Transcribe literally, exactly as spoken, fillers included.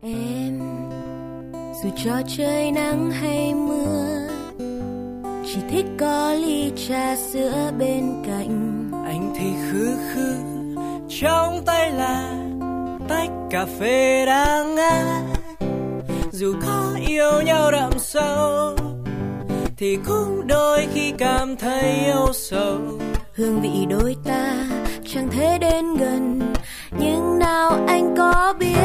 Em dù cho trời nắng hay mưa, chỉ thích có ly trà sữa bên cạnh. Anh thì khư khư, trong tay là tách cà phê đang ngã. Dù có yêu nhau đậm sâu, thì cũng đôi khi cảm thấy âu sầu. Hương vị đôi ta chẳng thể đến gần, nhưng nào anh có biết